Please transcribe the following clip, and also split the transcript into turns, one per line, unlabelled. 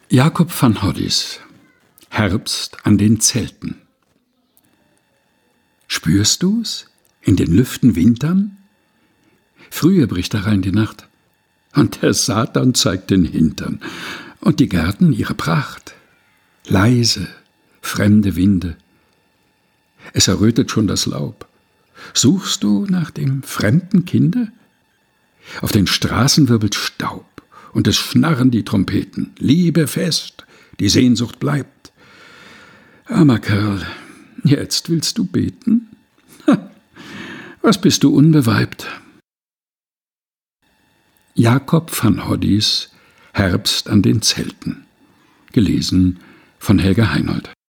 Jacob van Hoddis, Herbst an den Zelten. Spürst du's in den Lüften Wintern? Frühe bricht herein die Nacht, und der Satan zeigt den Hintern, und die Gärten ihre Pracht. Leise, fremde Winde. Es errötet schon das Laub. Suchst du nach dem fremden Kinde? Auf den Straßen wirbelt Staub, und es schnarren die Trompeten. Liebe fest, die Sehnsucht bleibt. Armer Kerl, jetzt willst du beten? Was bist du unbeweibt? Jacob van Hoddis, Herbst an den Zelten. Gelesen von Helga Heinold.